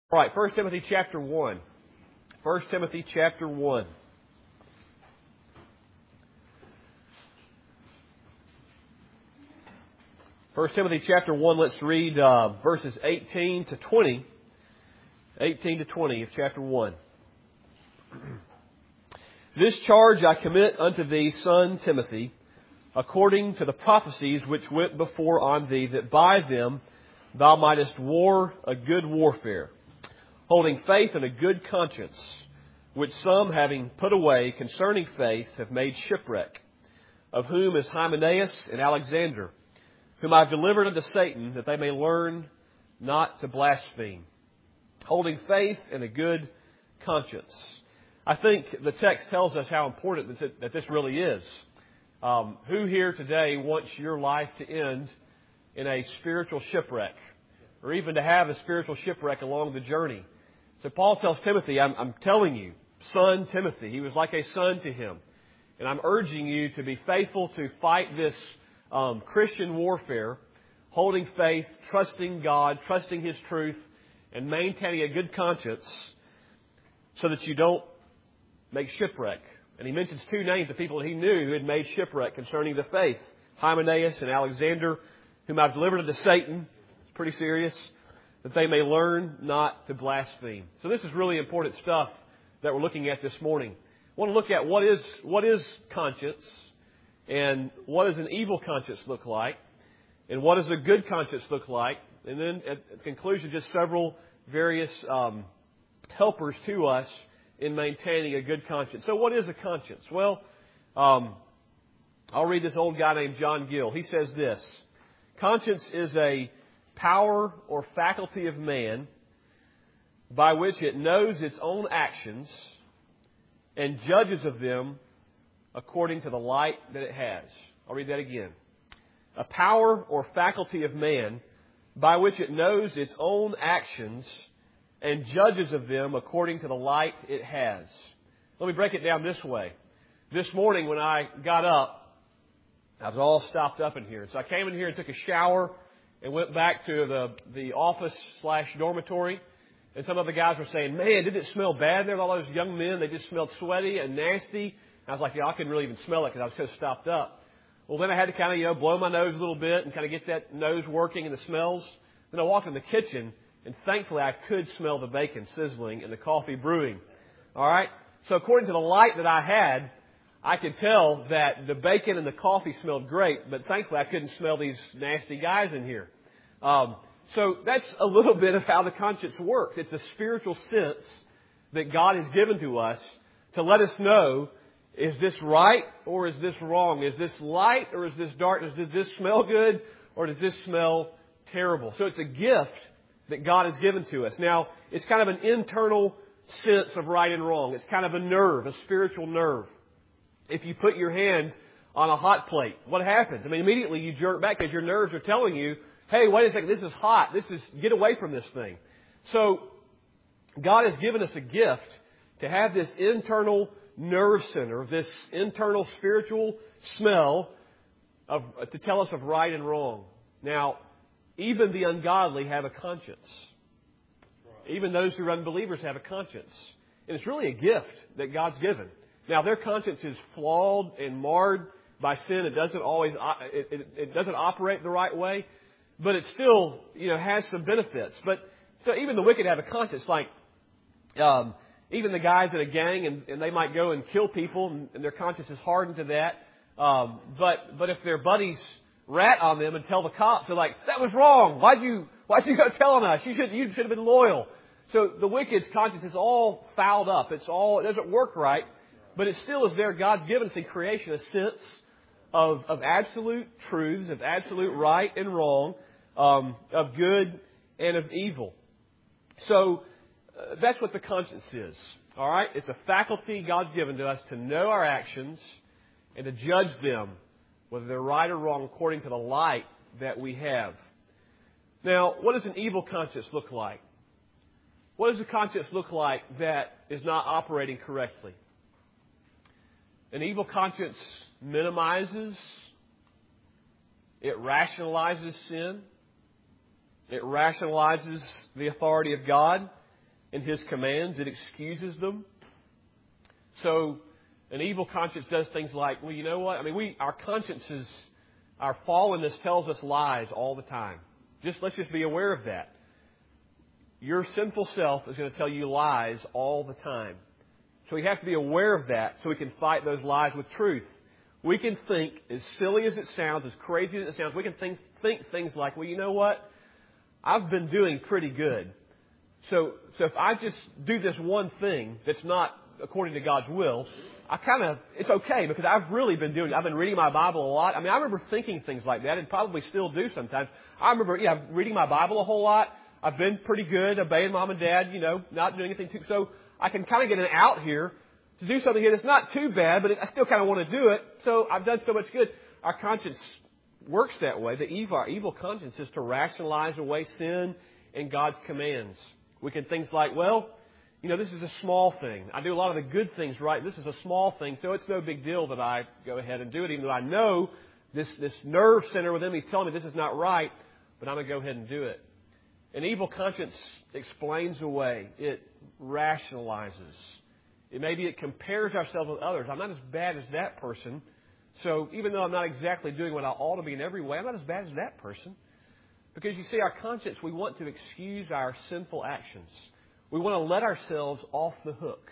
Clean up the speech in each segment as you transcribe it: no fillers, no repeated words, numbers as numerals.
All right, 1 Timothy chapter 1. 1 Timothy chapter 1. First Timothy chapter 1, let's read verses 18 to 20. 18 to 20 of chapter 1. This charge I commit unto thee, son Timothy, according to the prophecies which went before on thee, that by them thou mightest war a good warfare, holding faith and a good conscience, which some, having put away concerning faith, have made shipwreck, of whom is Hymenaeus and Alexander, whom I have delivered unto Satan, that they may learn not to blaspheme, holding faith and a good conscience. I think the text tells us how important that this really is. Who here today wants your life to end in a spiritual shipwreck, or even to have a spiritual shipwreck along the journey? So Paul tells Timothy, I'm telling you, son Timothy, he was like a son to him. And I'm urging you to be faithful to fight this Christian warfare, holding faith, trusting God, trusting His truth, and maintaining a good conscience so that you don't make shipwreck. And he mentions two names of people that he knew who had made shipwreck concerning the faith: Hymenaeus and Alexander, whom I've delivered unto Satan. It's pretty serious. That they may learn not to blaspheme. So this is really important stuff that we're looking at this morning. I want to look at what is conscience, and what does an evil conscience look like, and what does a good conscience look like, and then at the conclusion, just several various helpers to us in maintaining a good conscience. So what is a conscience? Well, I'll read this old guy named John Gill. He says this: conscience is a power or faculty of man by which it knows its own actions and judges of them according to the light that it has. I'll read that again. A power or faculty of man by which it knows its own actions and judges of them according to the light it has. Let me break it down this way. This morning when I got up, I was all stopped up in here. So I came in here and took a shower and went back to the office/dormitory. And some of the guys were saying, man, did it smell bad there? All those young men, they just smelled sweaty and nasty. And I was like, I couldn't really even smell it because I was so stopped up. Well, then I had to kind of, blow my nose a little bit and kind of get that nose working and the smells. Then I walked in the kitchen, and thankfully I could smell the bacon sizzling and the coffee brewing. All right? So according to the light that I had, I could tell that the bacon and the coffee smelled great, but thankfully I couldn't smell these nasty guys in here. So that's a little bit of how the conscience works. It's a spiritual sense that God has given to us to let us know, is this right or is this wrong? Is this light or is this darkness? Does this smell good or does this smell terrible? So it's a gift that God has given to us. Now, it's kind of an internal sense of right and wrong. It's kind of a nerve, a spiritual nerve. If you put your hand on a hot plate, what happens? I mean, immediately you jerk back because your nerves are telling you, hey, wait a second, this is hot. Get away from this thing. So God has given us a gift to have this internal nerve center, this internal spiritual smell to tell us of right and wrong. Now, even the ungodly have a conscience. Even those who are unbelievers have a conscience. And it's really a gift that God's given. Now, their conscience is flawed and marred by sin. It doesn't always, it doesn't operate the right way, but it still, has some benefits. But so even the wicked have a conscience. Like even the guys in a gang, and they might go and kill people, and their conscience is hardened to that. But if their buddies rat on them and tell the cops, they're like, that was wrong. Why'd you go telling us? You should have been loyal. So the wicked's conscience is all fouled up. It doesn't work right. But it still is there. God's given us in creation a sense of absolute truths, of absolute right and wrong, of good and of evil. So that's what the conscience is. All right? It's a faculty God's given to us to know our actions and to judge them, whether they're right or wrong, according to the light that we have. Now, what does an evil conscience look like? What does a conscience look like that is not operating correctly? An evil conscience minimizes, it rationalizes sin, it rationalizes the authority of God, in His commands. It excuses them. So an evil conscience does things like, well, you know what? I mean, our consciences, our fallenness tells us lies all the time. Let's just be aware of that. Your sinful self is going to tell you lies all the time. So we have to be aware of that so we can fight those lies with truth. We can think, as silly as it sounds, as crazy as it sounds, we can think things like, well, you know what? I've been doing pretty good. So if I just do this one thing that's not according to God's will, it's okay because I've really been I've been reading my Bible a lot. I mean, I remember thinking things like that and probably still do sometimes. I remember, reading my Bible a whole lot. I've been pretty good, obeying Mom and Dad, not doing anything too. So I can kind of get an out here to do something here that's not too bad, but I still kind of want to do it. So I've done so much good. Our conscience works that way. Our evil conscience is to rationalize away sin and God's commands. We can think like, well, this is a small thing. I do a lot of the good things right. This is a small thing, so it's no big deal that I go ahead and do it, even though I know this nerve center within me is telling me this is not right, but I'm going to go ahead and do it. An evil conscience explains away. It rationalizes. It compares ourselves with others. I'm not as bad as that person. So even though I'm not exactly doing what I ought to be in every way, I'm not as bad as that person. Because you see, our conscience, we want to excuse our sinful actions. We want to let ourselves off the hook.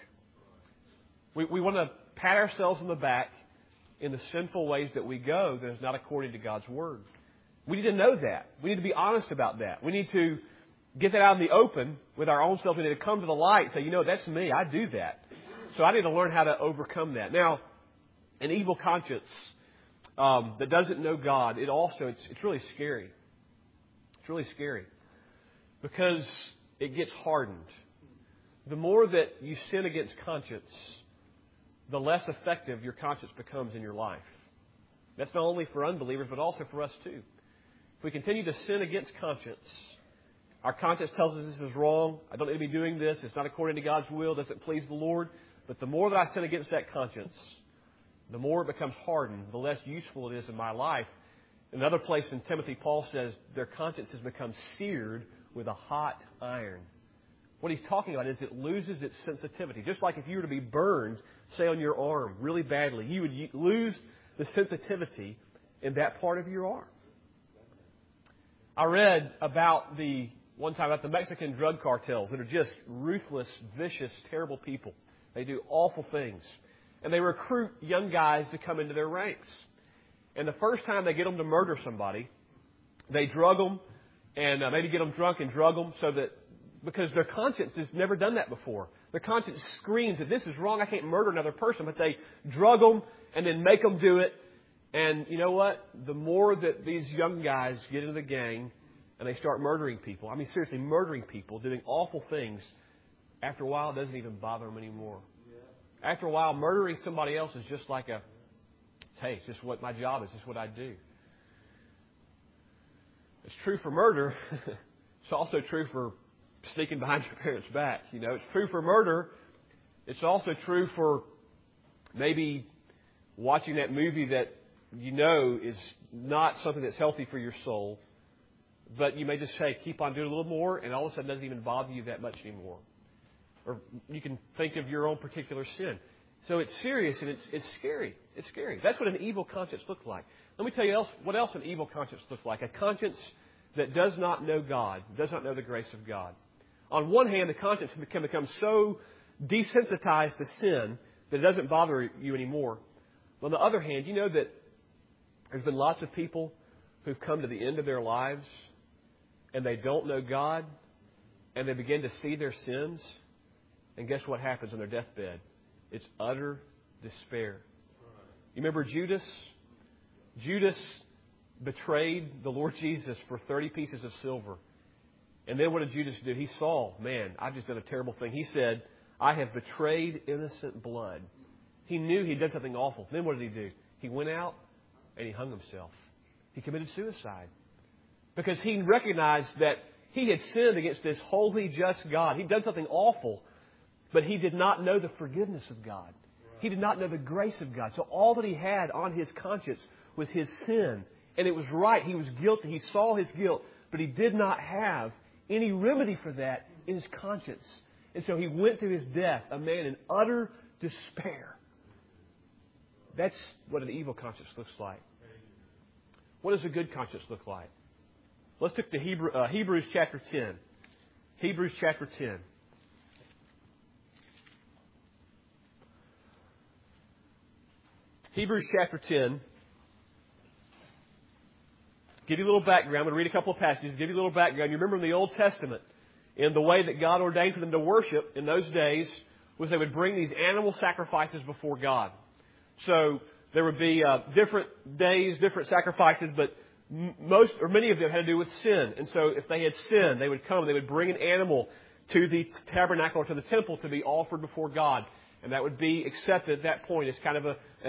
We want to pat ourselves on the back in the sinful ways that we go that is not according to God's Word. We need to know that. We need to be honest about that. We need to get that out in the open with our own self. We need to come to the light and say, that's me. I do that. So I need to learn how to overcome that. Now, an evil conscience that doesn't know God, it's really scary. It's really scary because it gets hardened. The more that you sin against conscience, the less effective your conscience becomes in your life. That's not only for unbelievers, but also for us too. If we continue to sin against conscience, our conscience tells us this is wrong. I don't need to be doing this. It's not according to God's will. It doesn't please the Lord. But the more that I sin against that conscience, the more it becomes hardened, the less useful it is in my life. Another place in Timothy, Paul says their conscience has become seared with a hot iron. What he's talking about is it loses its sensitivity. Just like if you were to be burned, say on your arm really badly, you would lose the sensitivity in that part of your arm. I read one time about the Mexican drug cartels that are just ruthless, vicious, terrible people. They do awful things. And they recruit young guys to come into their ranks. And the first time they get them to murder somebody, they drug them and maybe get them drunk and drug them because their conscience has never done that before. Their conscience screams that this is wrong. I can't murder another person. But they drug them and then make them do it. And you know what? The more that these young guys get into the gang and they start murdering people, seriously, murdering people, doing awful things, after a while it doesn't even bother them anymore. After a while, murdering somebody else is just like it's just what my job is. It's what I do. It's true for murder. It's also true for sneaking behind your parents' back. It's true for murder. It's also true for maybe watching that movie that is not something that's healthy for your soul. But you may just say, keep on doing a little more, and all of a sudden it doesn't even bother you that much anymore. Or you can think of your own particular sin. So it's serious and it's scary. It's scary. That's what an evil conscience looks like. Let me tell you what else an evil conscience looks like. A conscience that does not know God, does not know the grace of God. On one hand, the conscience can become so desensitized to sin that it doesn't bother you anymore. On the other hand, you know that there's been lots of people who've come to the end of their lives and they don't know God and they begin to see their sins. And guess what happens on their deathbed? It's utter despair. You remember Judas? Judas betrayed the Lord Jesus for 30 pieces of silver. And then what did Judas do? He saw, man, I've just done a terrible thing. He said, I have betrayed innocent blood. He knew he'd done something awful. Then what did he do? He went out and he hung himself. He committed suicide. Because he recognized that he had sinned against this holy, just God. He'd done something awful, but he did not know the forgiveness of God. He did not know the grace of God. So all that he had on his conscience was his sin. And it was right. He was guilty. He saw his guilt, but he did not have any remedy for that in his conscience. And so He went through His death, a man in utter despair. That's what an evil conscience looks like. What does a good conscience look like? Let's take to Hebrews chapter 10. Hebrews chapter 10. Hebrews chapter 10. Give you a little background. I'm going to read a couple of passages. Give you a little background. You remember in the Old Testament, in the way that God ordained for them to worship in those days, was they would bring these animal sacrifices before God. So there would be different days, different sacrifices, but most or many of them had to do with sin. And so if they had sinned, they would come, they would bring an animal to the tabernacle or to the temple to be offered before God. And that would be accepted at that point as kind of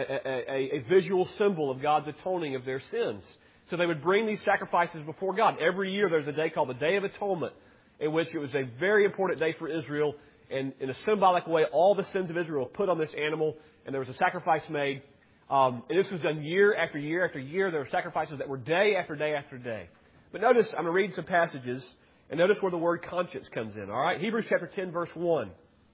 a visual symbol of God's atoning of their sins. So they would bring these sacrifices before God. Every year there's a day called the Day of Atonement, in which it was a very important day for Israel. And in a symbolic way, all the sins of Israel were put on this animal, and there was a sacrifice made. And this was done year after year after year. There were sacrifices that were day after day after day. But notice, I'm going to read some passages, and notice where the word conscience comes in. All right, Hebrews chapter 10, verse 1.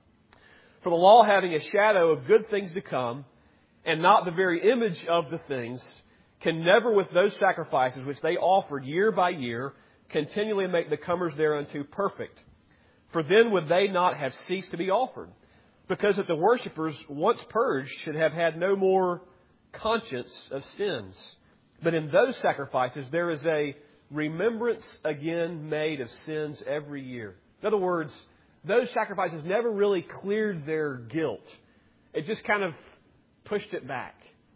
For the law having a shadow of good things to come, and not the very image of the things, can never with those sacrifices which they offered year by year continually make the comers thereunto perfect. For then would they not have ceased to be offered, because that the worshippers, once purged, should have had no more conscience of sins. But in those sacrifices there is a remembrance again made of sins every year. In other words, those sacrifices never really cleared their guilt. It just kind of pushed it back.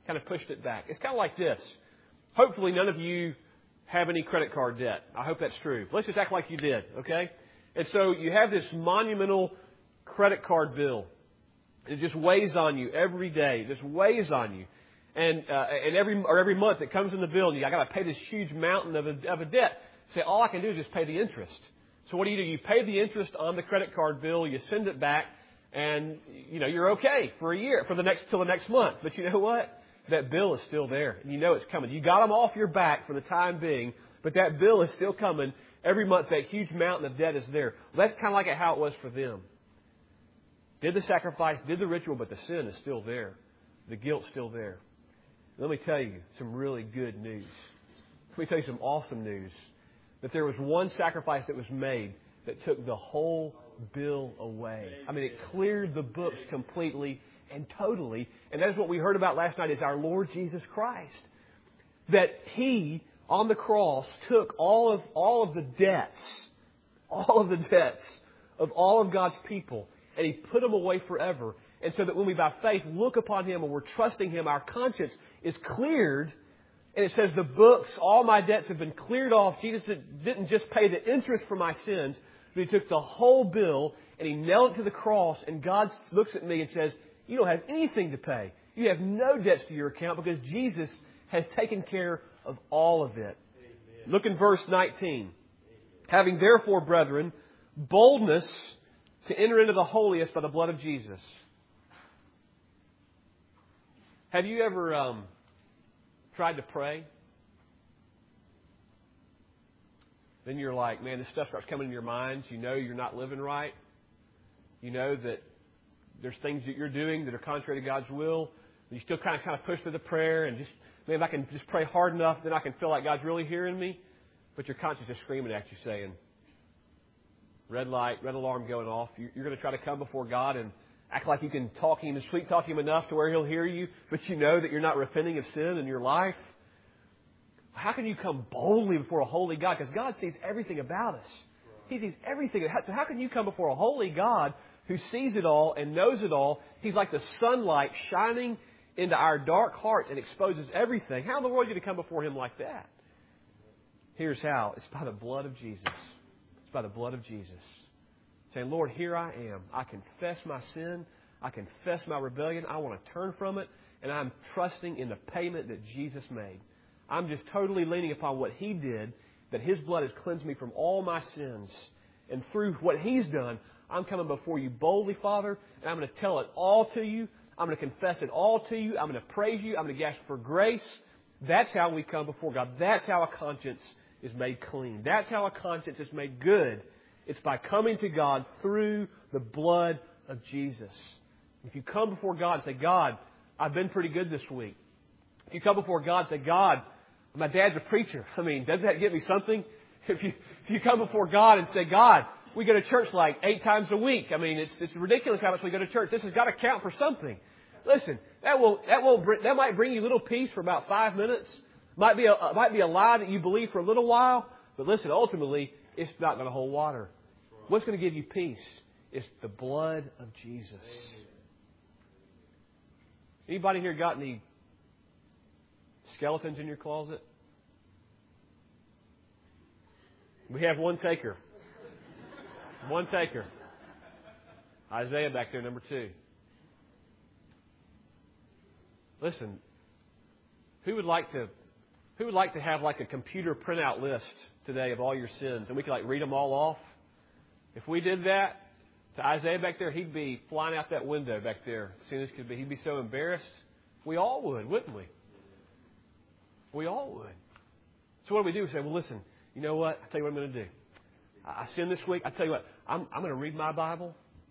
It's kind of like this. Hopefully none of you have any credit card debt. I hope that's true. Let's just act like you did, okay? And so you have this monumental credit card bill. It just weighs on you every day. It just weighs on you. And every month it comes in the bill, and I got to pay this huge mountain of a debt. Say, all I can do is just pay the interest. So what do? You pay the interest on the credit card bill, you send it back, and you're okay for a year, till the next month. But you know what? That bill is still there, and you know it's coming. You got them off your back for the time being, but that bill is still coming. Every month that huge mountain of debt is there. Well, that's kind of like how it was for them. Did the sacrifice, did the ritual, but the sin is still there. The guilt's still there. Let me tell you some really good news. Let me tell you some awesome news. That there was one sacrifice that was made that took the whole bill away. I mean, it cleared the books completely and totally. And that is what we heard about last night, is our Lord Jesus Christ. That He, on the cross, took all of the debts of all of God's people, and He put them away forever. And so that when we by faith look upon Him and we're trusting Him, our conscience is cleared. And it says the books, all my debts have been cleared off. Jesus didn't just pay the interest for my sins, but He took the whole bill and He nailed it to the cross. And God looks at me and says, you don't have anything to pay. You have no debts to your account because Jesus has taken care of all of it. Amen. Look in verse 19. Having therefore, brethren, boldness to enter into the holiest by the blood of Jesus. Have you ever tried to pray? Then you're like, man, this stuff starts coming in your mind. You know you're not living right. You know that there's things that you're doing that are contrary to God's will. You still kind of push through the prayer and just, man, if I can just pray hard enough, then I can feel like God's really hearing me. But your conscience is screaming at you saying, red light, red alarm going off. You're going to try to come before God and act like you can talk Him and sweet talk Him enough to where He'll hear you, but you know that you're not repenting of sin in your life. How can you come boldly before a holy God? Because God sees everything about us. He sees everything. So how can you come before a holy God who sees it all and knows it all? He's like the sunlight shining into our dark heart and exposes everything. How in the world are you going to come before Him like that? Here's how. It's by the blood of Jesus. It's by the blood of Jesus. Saying, Lord, here I am. I confess my sin. I confess my rebellion. I want to turn from it. And I'm trusting in the payment that Jesus made. I'm just totally leaning upon what He did, that His blood has cleansed me from all my sins. And through what He's done, I'm coming before You boldly, Father, and I'm going to tell it all to You. I'm going to confess it all to You. I'm going to praise You. I'm going to ask for grace. That's how we come before God. That's how a conscience is made clean. That's how a conscience is made good. It's by coming to God through the blood of Jesus. If you come before God and say, God, I've been pretty good this week. If you come before God and say, God, my dad's a preacher. I mean, doesn't that get me something? If you come before God and say, God, we go to church like 8 times a week. I mean, it's ridiculous how much we go to church. This has got to count for something. Listen, that might bring you a little peace for about 5 minutes. Might be a lie that you believe for a little while. But listen, ultimately, it's not going to hold water. What's going to give you peace is the blood of Jesus. Anybody here got any skeletons in your closet? We have one taker. One taker. Isaiah back there, number 2. Listen, who would like to have like a computer printout list today of all your sins, and we could like read them all off? If we did that to Isaiah back there, he'd be flying out that window back there as soon as could be. He'd be so embarrassed. We all would, wouldn't we? We all would. So what do? We say, well, listen, you know what? I'll tell you what I'm going to do. I sinned this week. I tell you what, I'm going to read my Bible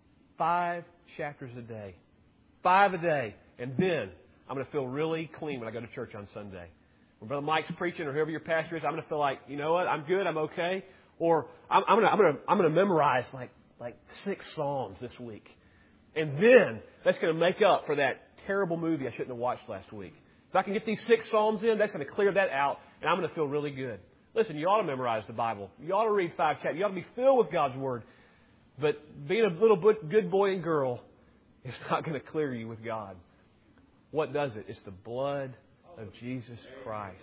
5 chapters a day. 5 a day. And then I'm going to feel really clean when I go to church on Sunday. When Brother Mike's preaching or whoever your pastor is, I'm going to feel like, you know what? I'm good. I'm okay. Or I'm going to memorize like 6 Psalms this week. And then that's going to make up for that terrible movie I shouldn't have watched last week. If I can get these 6 Psalms in, that's going to clear that out, and I'm going to feel really good. Listen, you ought to memorize the Bible. You ought to read 5 chapters. You ought to be filled with God's Word. But being a little good boy and girl is not going to clear you with God. What does it? It's the blood of Jesus Christ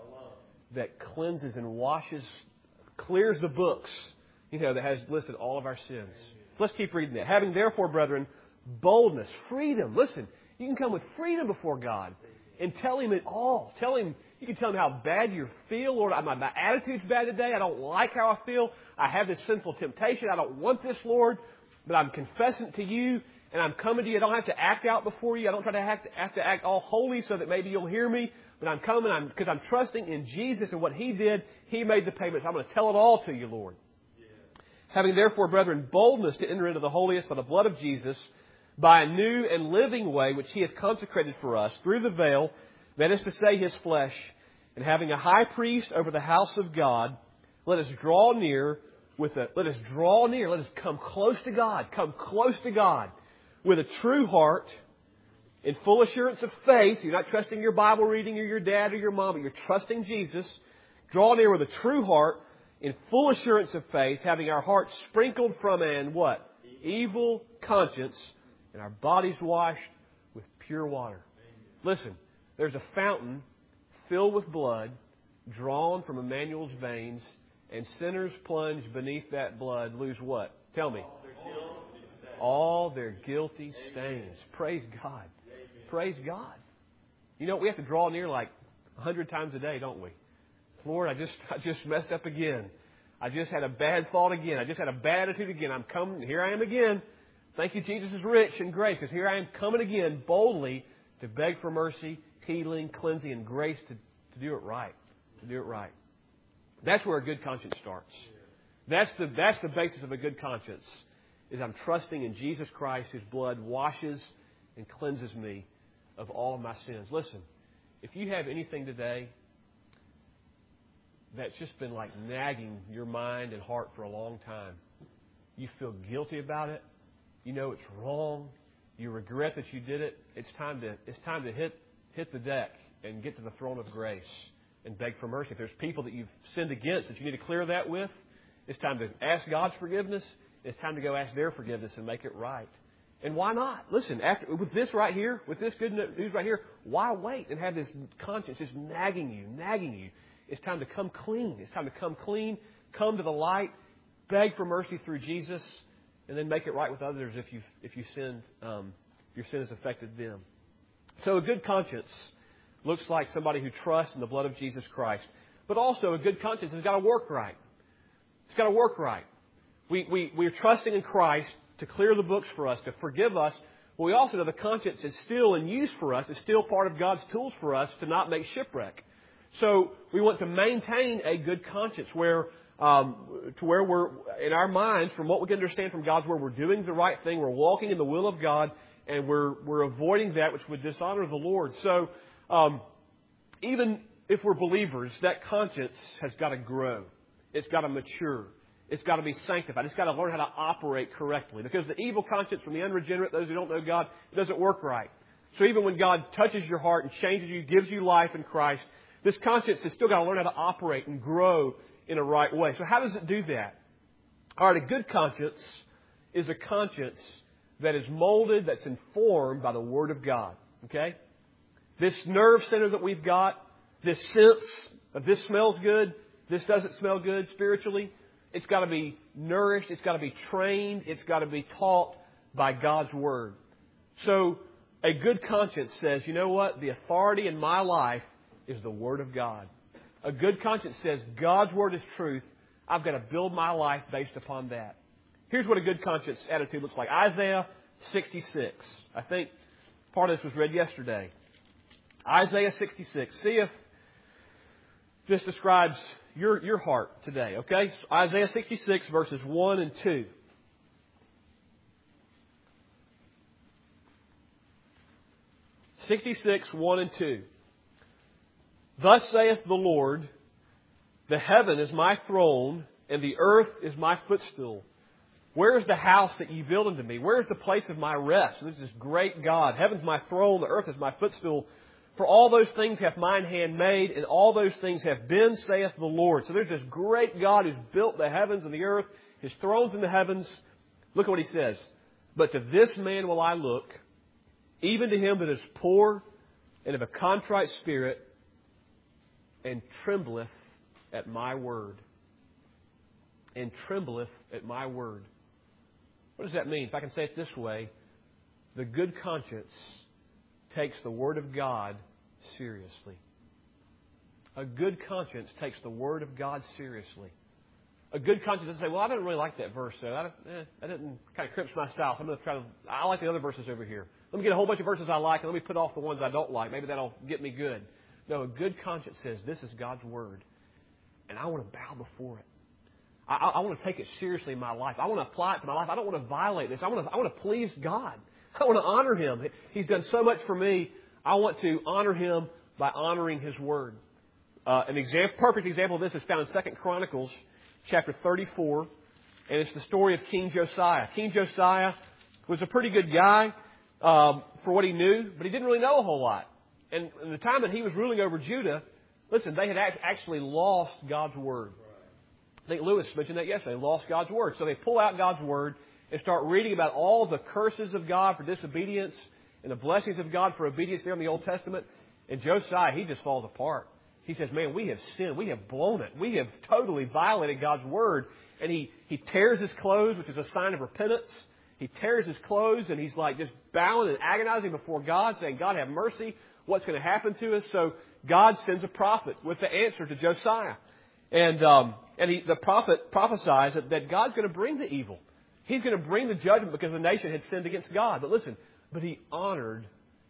that cleanses and washes, clears the books, that has listed all of our sins. So let's keep reading that. Having therefore, brethren, boldness, freedom. Listen, you can come with freedom before God and tell Him it all. You can tell Him how bad you feel. Lord, my attitude's bad today. I don't like how I feel. I have this sinful temptation. I don't want this, Lord. But I'm confessing it to you, and I'm coming to you. I don't have to act out before you. I don't try to have to act all holy so that maybe you'll hear me. But I'm coming because I'm trusting in Jesus and what He did. He made the payment. So I'm going to tell it all to you, Lord. Yeah. Having therefore, brethren, boldness to enter into the holiest by the blood of Jesus, by a new and living way which He hath consecrated for us through the veil, that is to say, His flesh, and having a high priest over the house of God, let us draw near. Let us come close to God. Come close to God with a true heart, in full assurance of faith. You're not trusting your Bible reading or your dad or your mom, but you're trusting Jesus. Draw near with a true heart, in full assurance of faith, having our hearts sprinkled from an what? Evil conscience, and our bodies washed with pure water. Listen, there's a fountain filled with blood, drawn from Emmanuel's veins, and sinners plunged beneath that blood lose what? Tell me. All their guilty stains. Praise God. Praise God. We have to draw near like 100 times a day, don't we? Lord, I just messed up again. I just had a bad thought again. I just had a bad attitude again. I'm coming. Here I am again. Thank you, Jesus is rich in grace, because here I am coming again boldly to beg for mercy, healing, cleansing, and grace to do it right. To do it right. That's where a good conscience starts. That's the basis of a good conscience, is I'm trusting in Jesus Christ, whose blood washes and cleanses me of all of my sins. Listen, if you have anything today that's just been like nagging your mind and heart for a long time, you feel guilty about it, you know it's wrong, you regret that you did it, it's time to hit the deck and get to the throne of grace and beg for mercy. If there's people that you've sinned against that you need to clear that with, it's time to ask God's forgiveness. It's time to go ask their forgiveness and make it right. And why not? Listen, with this right here, with this good news right here, why wait and have this conscience just nagging you? It's time to come clean. It's time to come clean, come to the light, beg for mercy through Jesus, and then make it right with others if you sinned, your sin has affected them. So a good conscience looks like somebody who trusts in the blood of Jesus Christ. But also a good conscience has got to work right. It's got to work right. We're trusting in Christ to clear the books for us, to forgive us. But we also know the conscience is still in use for us. It's still part of God's tools for us to not make shipwreck. So we want to maintain a good conscience where to where we're, in our minds, from what we can understand from God's Word, we're doing the right thing, we're walking in the will of God, and we're avoiding that which would dishonor the Lord. So, even if we're believers, that conscience has got to grow. It's got to mature. It's got to be sanctified. It's got to learn how to operate correctly. Because the evil conscience from the unregenerate, those who don't know God, it doesn't work right. So even when God touches your heart and changes you, gives you life in Christ, this conscience has still got to learn how to operate and grow in a right way. So how does it do that? All right, a good conscience is a conscience that is molded, that's informed by the Word of God. Okay? This nerve center that we've got, this sense of this smells good, this doesn't smell good spiritually, it's got to be nourished, it's got to be trained, it's got to be taught by God's Word. So a good conscience says, you know what? The authority in my life is the Word of God. A good conscience says, God's Word is truth. I've got to build my life based upon that. Here's what a good conscience attitude looks like. Isaiah 66. I think part of this was read yesterday. Isaiah 66. See if this describes your heart today, okay? So Isaiah 66, verses 1 and 2. '66, 1 and 2. Thus saith the Lord, the heaven is my throne, and the earth is my footstool. Where is the house that ye build unto me? Where is the place of my rest? This is great God. Heaven's my throne, the earth is my footstool. For all those things hath mine hand made, and all those things have been, saith the Lord. So there's this great God who's built the heavens and the earth, His throne's in the heavens. Look at what He says. But to this man will I look, even to him that is poor and of a contrite spirit, and trembleth at my word. And trembleth at my word. What does that mean? If I can say it this way, the good conscience takes the Word of God seriously. A good conscience takes the Word of God seriously. A good conscience doesn't say, well, I didn't really like that verse, so that didn't kind of crimps my style. So I'm going to try to, I like the other verses over here. Let me get a whole bunch of verses I like, and let me put off the ones I don't like. Maybe that'll get me good. No, a good conscience says, this is God's Word, and I want to bow before it. I want to take it seriously in my life. I want to apply it to my life. I don't want to violate this. I want to please God. I want to honor Him. He's done so much for me. I want to honor Him by honoring His Word. Perfect example of this is found in 2 Chronicles chapter 34, and it's the story of King Josiah. King Josiah was a pretty good guy for what he knew, but he didn't really know a whole lot. And in the time that he was ruling over Judah, listen, they had actually lost God's Word. I think Lewis mentioned that yesterday. They lost God's Word. So they pull out God's Word and start reading about all the curses of God for disobedience and the blessings of God for obedience there in the Old Testament. And Josiah, he just falls apart. He says, man, we have sinned. We have blown it. We have totally violated God's Word. And he tears his clothes, which is a sign of repentance. He tears his clothes and he's like just bowing and agonizing before God, saying, God, have mercy. What's going to happen to us? So God sends a prophet with the answer to Josiah. And the prophet prophesies that God's going to bring the evil. He's going to bring the judgment because the nation had sinned against God. But listen, he honored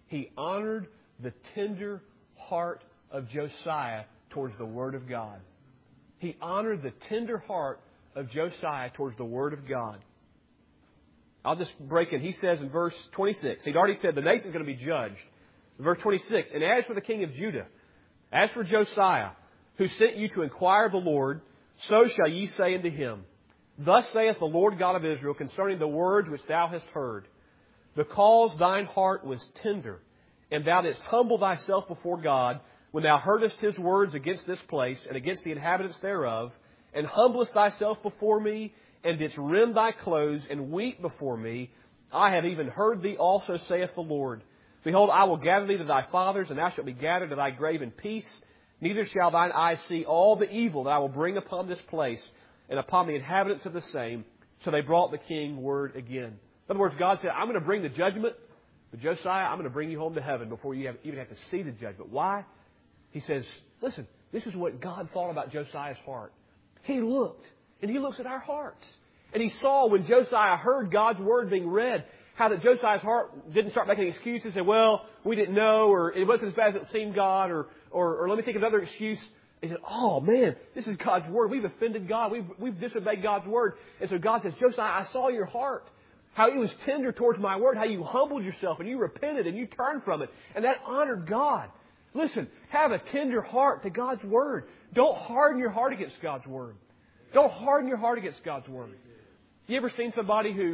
the tender heart of Josiah towards the Word of God. He honored the tender heart of Josiah towards the Word of God. I'll just break in. He says in verse 26, he'd already said the nation's going to be judged. In verse 26, and as for the king of Judah, as for Josiah, who sent you to inquire of the Lord, so shall ye say unto him, Thus saith the Lord God of Israel concerning the words which thou hast heard. Because thine heart was tender, and thou didst humble thyself before God, when thou heardest His words against this place and against the inhabitants thereof, and humblest thyself before me, and didst rend thy clothes and weep before me, I have even heard thee also, saith the Lord. Behold, I will gather thee to thy fathers, and thou shalt be gathered to thy grave in peace. Neither shall thine eyes see all the evil that I will bring upon this place and upon the inhabitants of the same. So they brought the king word again. In other words, God said, I'm going to bring the judgment, but Josiah, I'm going to bring you home to heaven before you even have to see the judgment. Why? He says, listen, this is what God thought about Josiah's heart. He looked, and He looks at our hearts. And He saw when Josiah heard God's word being read, how that Josiah's heart didn't start making excuses and say, well, we didn't know, or it wasn't as bad as it seemed, God, or let me think of another excuse. He said, oh, man, this is God's Word. We've offended God. We've disobeyed God's Word. And so God says, Josiah, I saw your heart. How it was tender towards my Word. How you humbled yourself and you repented and you turned from it. And that honored God. Listen, have a tender heart to God's Word. Don't harden your heart against God's Word. Don't harden your heart against God's Word. You ever seen somebody who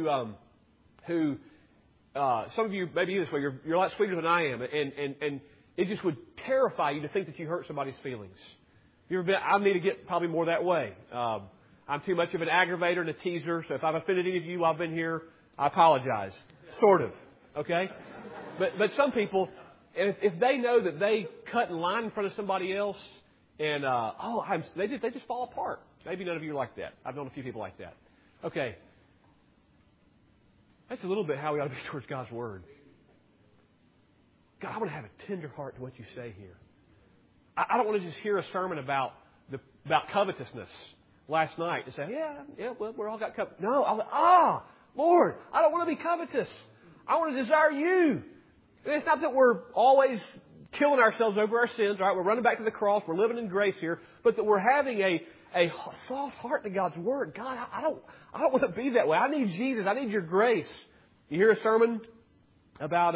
some of you, maybe this way, you're a lot sweeter than I am, and it just would terrify you to think that you hurt somebody's feelings. You ever been? I need to get probably more that way. I'm too much of an aggravator and a teaser, so if I've offended any of you while I've been here, I apologize. Sort of. Okay? But some people, if they know that they cut in line in front of somebody else, and they just fall apart. Maybe none of you are like that. I've known a few people like that. Okay. That's a little bit how we ought to be towards God's Word. God, I want to have a tender heart to what you say here. I don't want to just hear a sermon about covetousness last night and say, yeah, well, we're all got covetous. No, Lord, I don't want to be covetous. I want to desire you. And it's not that we're always killing ourselves over our sins, right? We're running back to the cross. We're living in grace here. But that we're having a soft heart to God's Word. God, I don't want to be that way. I need Jesus. I need your grace. You hear a sermon about,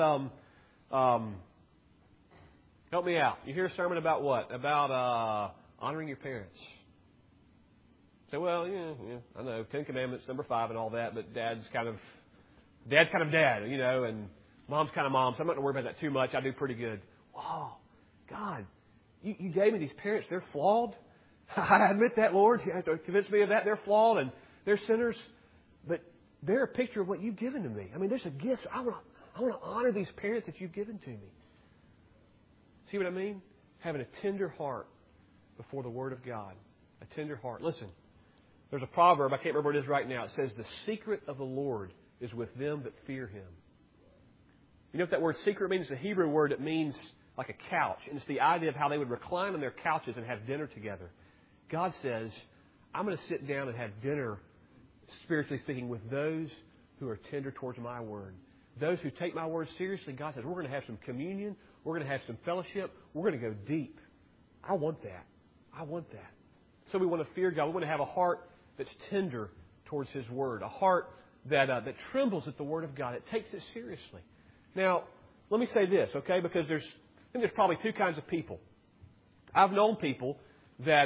help me out. You hear a sermon about what? About honoring your parents. Say, well, yeah, I know, 10 Commandments, number 5 and all that, but Dad's kind of dad, and Mom's kind of mom, so I'm not going to worry about that too much. I do pretty good. Wow, God, you gave me these parents. They're flawed. I admit that, Lord. You have to convince me of that. They're flawed and they're sinners. But they're a picture of what you've given to me. I mean, there's a gift. I want to honor these parents that you've given to me. See what I mean? Having a tender heart before the Word of God. A tender heart. Listen, there's a proverb. I can't remember what it is right now. It says, the secret of the Lord is with them that fear Him. You know what that word secret means? It's a Hebrew word that means like a couch. And it's the idea of how they would recline on their couches and have dinner together. God says, I'm going to sit down and have dinner, spiritually speaking, with those who are tender towards my Word. Those who take my Word seriously, God says, we're going to have some communion. We're going to have some fellowship. We're going to go deep. I want that. I want that. So we want to fear God. We want to have a heart that's tender towards His Word. A heart that trembles at the Word of God. It takes it seriously. Now, let me say this, okay? Because I think there's probably two kinds of people. I've known people that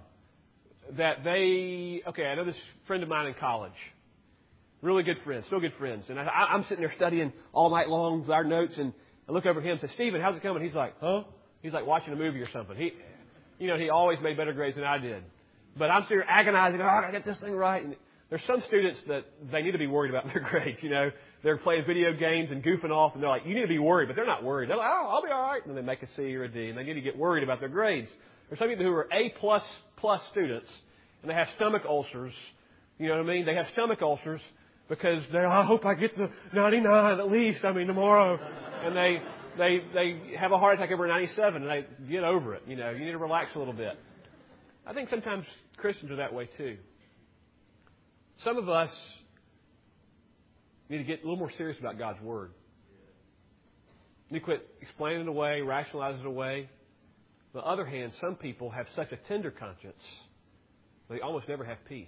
I know this friend of mine in college. Really good friends, still good friends. And I'm sitting there studying all night long with our notes, and I look over at him and say, Stephen, how's it coming? He's like, huh? He's like watching a movie or something. He always made better grades than I did. But I'm sitting there agonizing, I got to get this thing right. And there's some students that they need to be worried about their grades, They're playing video games and goofing off, and they're like, you need to be worried, but they're not worried. They're like, I'll be all right. And then they make a C or a D, and they need to get worried about their grades. There's some people who are A++ students, and they have stomach ulcers. You know what I mean? They have stomach ulcers because I hope I get the 99 at least, tomorrow. And they have a heart attack over 97, and they get over it. You need to relax a little bit. I think sometimes Christians are that way too. Some of us need to get a little more serious about God's Word. You need to quit explaining it away, rationalizing it away. On the other hand, some people have such a tender conscience, they almost never have peace.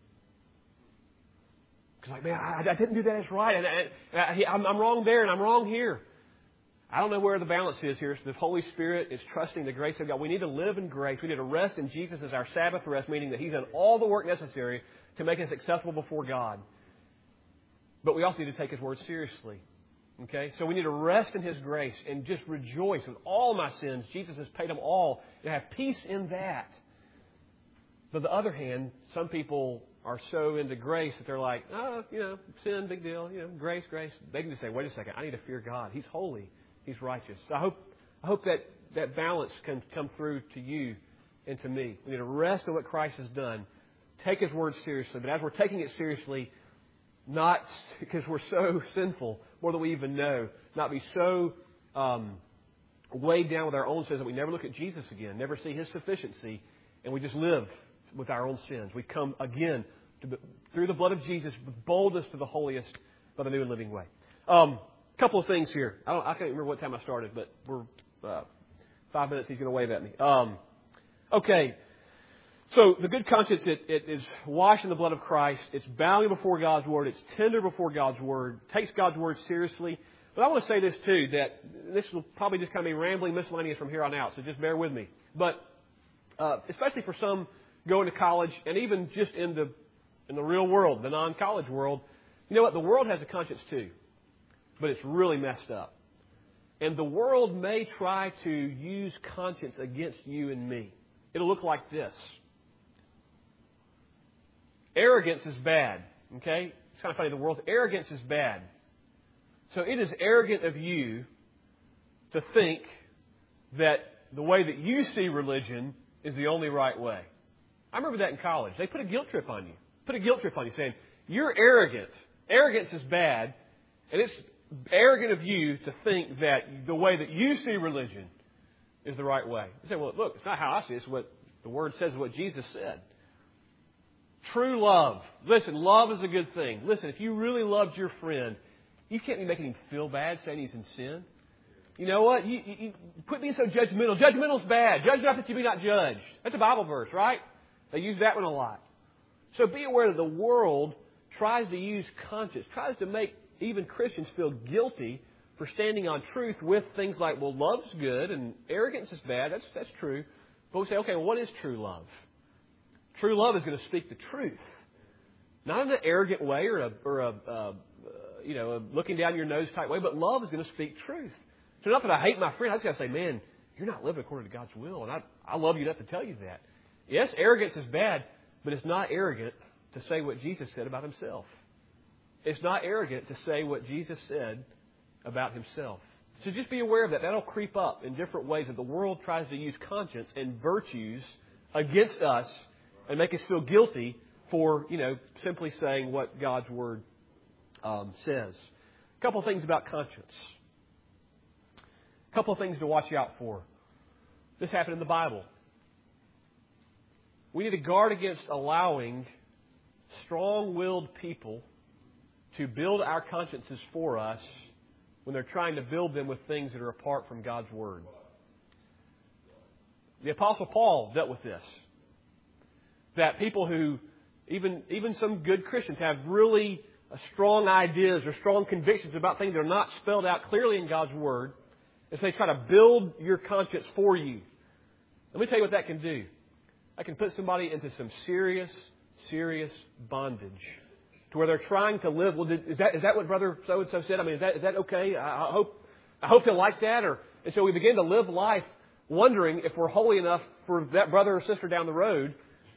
Because man, I didn't do that as right, and I'm wrong there, and I'm wrong here. I don't know where the balance is here. So the Holy Spirit is trusting the grace of God. We need to live in grace. We need to rest in Jesus as our Sabbath rest, meaning that He's done all the work necessary to make us acceptable before God. But we also need to take His Word seriously. Okay? So we need to rest in His grace and just rejoice with all my sins. Jesus has paid them all, and have peace in that. But on the other hand, some people are so into grace that they're like, sin, big deal, grace. They can just say, wait a second, I need to fear God. He's holy. He's righteous. So I hope that balance can come through to you and to me. We need to rest in what Christ has done. Take His Word seriously. But as we're taking it seriously, not because we're so sinful, more than we even know, not be so weighed down with our own sins that we never look at Jesus again, never see His sufficiency, and we just live with our own sins. We come again through the blood of Jesus with boldness to the holiest by the new and living way. Couple of things here. I can't remember what time I started, but we're 5 minutes. He's going to wave at me. Okay, so the good conscience, it is washed in the blood of Christ. It's bound before God's Word. It's tender before God's Word. Takes God's Word seriously. But I want to say this too, that this will probably just kind of be rambling miscellaneous from here on out, so just bear with me. But especially for some going to college, and even just in the real world, the non-college world, you know what? The world has a conscience too, but it's really messed up. And the world may try to use conscience against you and me. It'll look like this. Arrogance is bad. Okay? It's kind of funny. The world's arrogance is bad. So it is arrogant of you to think that the way that you see religion is the only right way. I remember that in college. They put a guilt trip on you. Saying, you're arrogant. Arrogance is bad. And it's arrogant of you to think that the way that you see religion is the right way. You say, well, look, it's not how I see it. It's what the Word says, what Jesus said. True love. Listen, love is a good thing. Listen, if you really loved your friend, you can't be making him feel bad saying he's in sin. You know what? You quit being so judgmental. Judgmental's bad. Judge not that you be not judged. That's a Bible verse, right? They use that one a lot. So be aware that the world tries to use conscience, tries to make even Christians feel guilty for standing on truth with things like, well, love's good and arrogance is bad. That's true. But we say, okay, well, what is true love? True love is going to speak the truth. Not in an arrogant way or a looking down your nose type way, but love is going to speak truth. So not that I hate my friend. I just got to say, man, you're not living according to God's will. And I love you enough to tell you that. Yes, arrogance is bad, but it's not arrogant to say what Jesus said about Himself. It's not arrogant to say what Jesus said about Himself. So just be aware of that. That'll creep up in different ways that the world tries to use conscience and virtues against us and make us feel guilty for, simply saying what God's Word says. A couple of things about conscience. A couple of things to watch out for. This happened in the Bible. We need to guard against allowing strong-willed people to build our consciences for us when they're trying to build them with things that are apart from God's Word. The Apostle Paul dealt with this. That people who, even some good Christians, have really strong ideas or strong convictions about things that are not spelled out clearly in God's Word, as they try to build your conscience for you. Let me tell you what that can do. That can put somebody into some serious bondage to where they're trying to live. Well, is that what Brother so-and-so said? I mean, is that okay? I hope he'll like that. And so we begin to live life wondering if we're holy enough for that brother or sister down the road.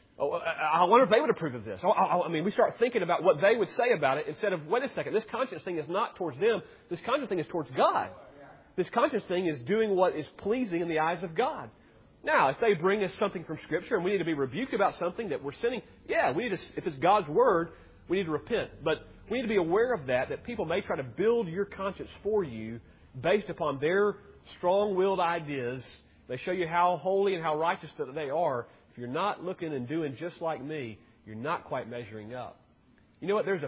I wonder if they would approve of this. We start thinking about what they would say about it instead of, wait a second, this conscience thing is not towards them. This conscience thing is towards God. This conscience thing is doing what is pleasing in the eyes of God. Now, if they bring us something from Scripture and we need to be rebuked about something that we're sinning, we need to, if it's God's Word, we need to repent. But we need to be aware of that people may try to build your conscience for you based upon their strong-willed ideas. They show you how holy and how righteous that they are. If you're not looking and doing just like me, you're not quite measuring up. You know what? There's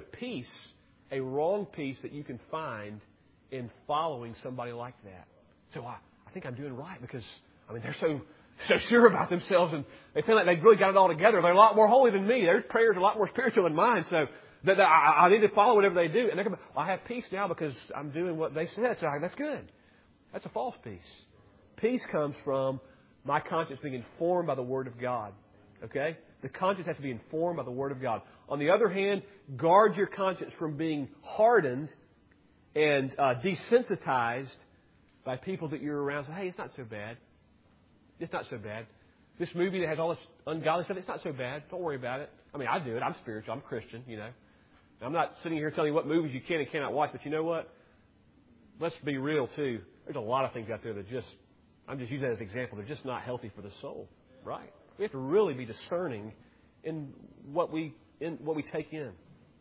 a wrong peace that you can find in following somebody like that. So I think I'm doing right because, they're so sure about themselves and they feel like they've really got it all together. They're a lot more holy than me. Their prayers are a lot more spiritual than mine. So that I need to follow whatever they do. And they're going, I have peace now because I'm doing what they said. So that's good. That's a false peace. Peace comes from my conscience being informed by the Word of God. Okay? The conscience has to be informed by the Word of God. On the other hand, guard your conscience from being hardened and desensitized by people that you're around. Say, hey, it's not so bad. It's not so bad. This movie that has all this ungodly stuff, it's not so bad. Don't worry about it. I do it. I'm spiritual. I'm Christian, I'm not sitting here telling you what movies you can and cannot watch, but you know what? Let's be real, too. There's a lot of things out there that I'm just using that as an example. They're just not healthy for the soul, right? We have to really be discerning in what we take in.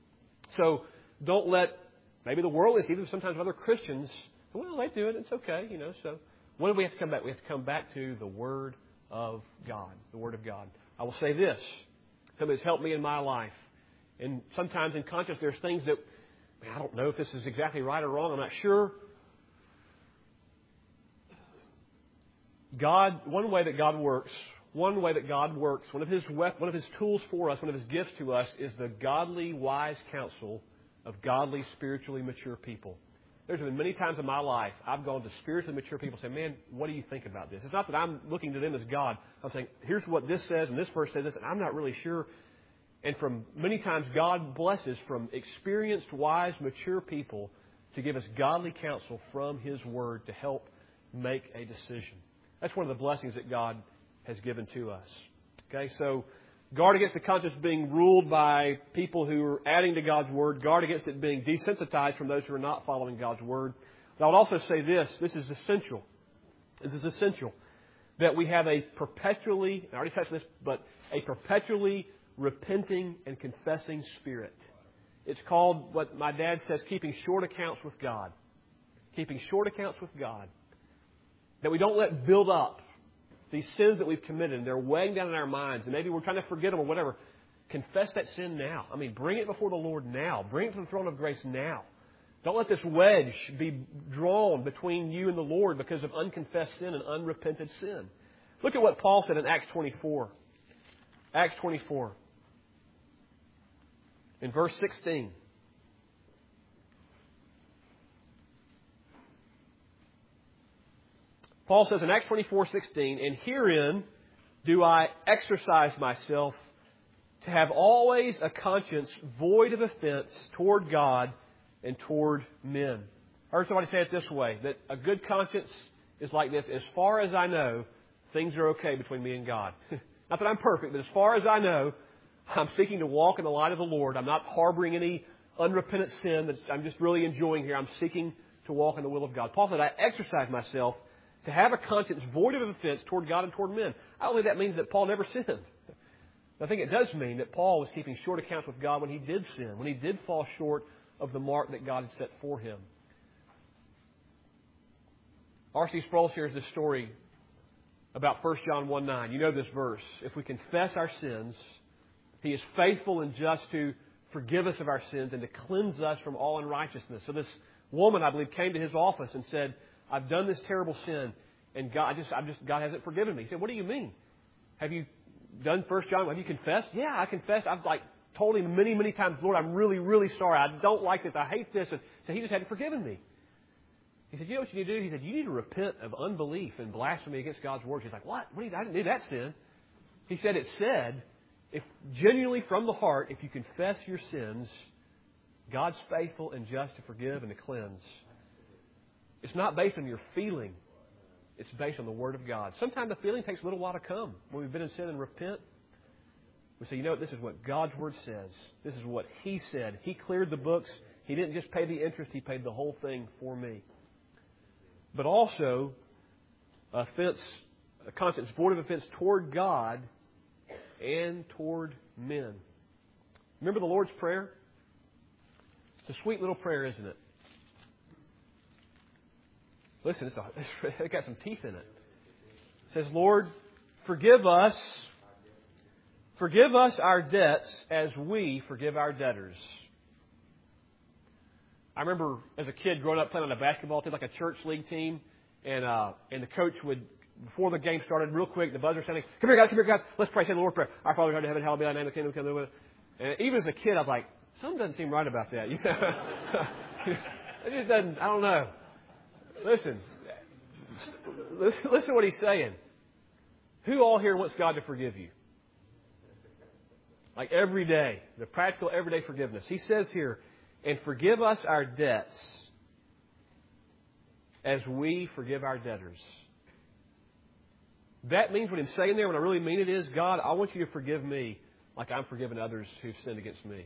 So don't let maybe the world is, even sometimes other Christians, well, they do it. It's okay, So when do we have to come back? We have to come back to the Word of God. The Word of God. I will say this. Something that's helped me in my life. And sometimes in conscience there's things that, I don't know if this is exactly right or wrong. I'm not sure. One way that God works one way that God works, one of His tools for us, one of His gifts to us, is the godly, wise counsel of godly, spiritually mature people. There's been many times in my life I've gone to spiritually mature people and say, man, what do you think about this? It's not that I'm looking to them as God. I'm saying, here's what this says, and this verse says this, and I'm not really sure. And from many times, God blesses from experienced, wise, mature people to give us godly counsel from His Word to help make a decision. That's one of the blessings that God has given to us. Okay, so guard against the conscience being ruled by people who are adding to God's Word. Guard against it being desensitized from those who are not following God's Word. But I would also say this is essential. This is essential that we have a perpetually, I already touched on this, but a perpetually repenting and confessing spirit. It's called, what my dad says, keeping short accounts with God. Keeping short accounts with God. That we don't let build up these sins that we've committed, and they're weighing down in our minds, and maybe we're trying to forget them or whatever. Confess that sin now. I mean, bring it before the Lord now. Bring it to the throne of grace now. Don't let this wedge be drawn between you and the Lord because of unconfessed sin and unrepented sin. Look at what Paul said in Acts 24. Acts 24. In verse 16. Paul says in Acts 24:16, and herein do I exercise myself to have always a conscience void of offense toward God and toward men. I heard somebody say it this way, that a good conscience is like this. As far as I know, things are okay between me and God. Not that I'm perfect, but as far as I know, I'm seeking to walk in the light of the Lord. I'm not harboring any unrepentant sin that I'm just really enjoying here. I'm seeking to walk in the will of God. Paul said, I exercise myself to have a conscience void of offense toward God and toward men. I don't think that means that Paul never sinned. I think it does mean that Paul was keeping short accounts with God when he did sin, when he did fall short of the mark that God had set for him. R.C. Sproul shares this story about 1 John 1:9. You know this verse. If we confess our sins, He is faithful and just to forgive us of our sins and to cleanse us from all unrighteousness. So this woman, I believe, came to his office and said, I've done this terrible sin, and God hasn't forgiven me. He said, what do you mean? Have you done 1 John? Have you confessed? Yeah, I confessed. I've told him many, many times, Lord, I'm really, really sorry. I don't like this. I hate this. And so He just hadn't forgiven me. He said, you know what you need to do? He said, you need to repent of unbelief and blasphemy against God's word. He's like, what? I didn't do that sin. He said, it said, if genuinely from the heart, if you confess your sins, God's faithful and just to forgive and to cleanse. It's not based on your feeling. It's based on the Word of God. Sometimes the feeling takes a little while to come. When we've been in sin and repent, we say, you know what, this is what God's Word says. This is what He said. He cleared the books. He didn't just pay the interest. He paid the whole thing for me. But also, a conscience void of offense toward God and toward men. Remember the Lord's Prayer? It's a sweet little prayer, isn't it? Listen, it's got some teeth in it. It says, Lord, forgive us our debts as we forgive our debtors. I remember as a kid growing up playing on a basketball team, like a church league team, and the coach would, before the game started, real quick, the buzzer sounding, come here guys, let's pray, say the Lord's Prayer. Our Father who art in heaven, hallowed be thy name, the kingdom come. And even as a kid, I was like, something doesn't seem right about that. You know? It just doesn't, I don't know. Listen to what he's saying. Who all here wants God to forgive you? Like every day, the practical everyday forgiveness. He says here, and forgive us our debts as we forgive our debtors. That means what I'm saying there, when I really mean it is, God, I want you to forgive me like I'm forgiving others who've sinned against me.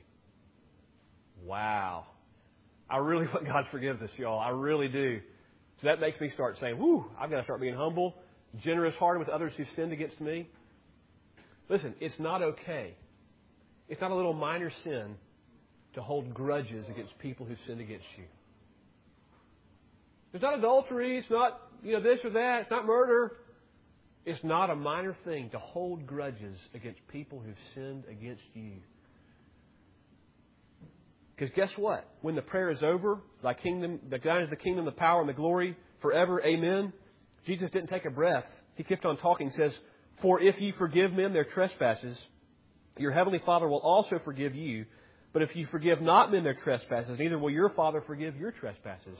Wow. I really want God's forgiveness, y'all. I really do. So that makes me start saying, whoo, I've got to start being humble, generous-hearted with others who've sinned against me. Listen, it's not okay. It's not a little minor sin to hold grudges against people who sinned against you. It's not adultery. It's not, this or that. It's not murder. It's not a minor thing to hold grudges against people who've sinned against you. Because guess what? When the prayer is over, thy kingdom, thine is the kingdom, the power, and the glory forever. Amen. Jesus didn't take a breath. He kept on talking. Says, For if ye forgive men their trespasses, your heavenly Father will also forgive you. But if you forgive not men their trespasses, neither will your Father forgive your trespasses.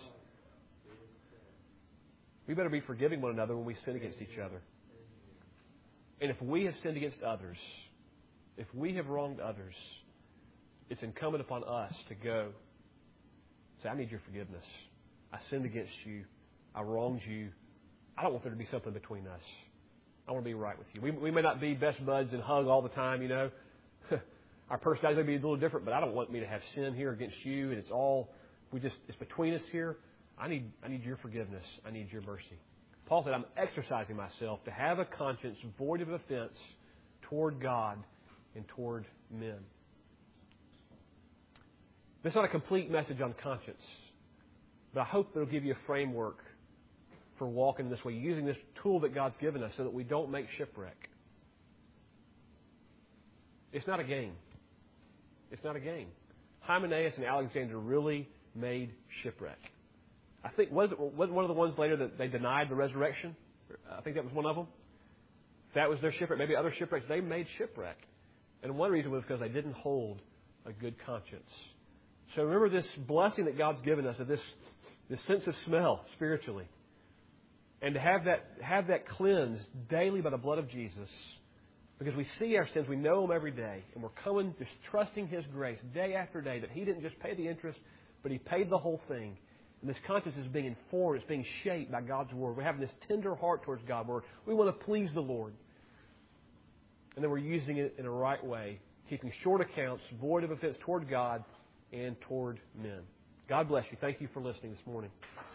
We better be forgiving one another when we sin against each other. And if we have sinned against others, if we have wronged others, it's incumbent upon us to go say, I need your forgiveness. I sinned against you. I wronged you. I don't want there to be something between us. I want to be right with you. We may not be best buds and hug all the time, you know. Our personality may be a little different, but I don't want me to have sin here against you. And it's between us here. I need your forgiveness. I need your mercy. Paul said, I'm exercising myself to have a conscience void of offense toward God and toward men. This is not a complete message on conscience, but I hope it'll give you a framework for walking this way, using this tool that God's given us so that we don't make shipwreck. It's not a game. It's not a game. Hymenaeus and Alexander really made shipwreck. I think, was one of the ones later that they denied the resurrection? I think that was one of them. That was their shipwreck. Maybe other shipwrecks. They made shipwreck. And one reason was because they didn't hold a good conscience. So remember this blessing that God's given us of this sense of smell spiritually. And to have that cleansed daily by the blood of Jesus. Because we see our sins, we know them every day. And we're coming, just trusting His grace day after day. That He didn't just pay the interest, but He paid the whole thing. And this conscience is being informed, it's being shaped by God's Word. We're having this tender heart towards God's Word. We want to please the Lord. And then we're using it in a right way, keeping short accounts, void of offense toward God and toward men. God bless you. Thank you for listening this morning.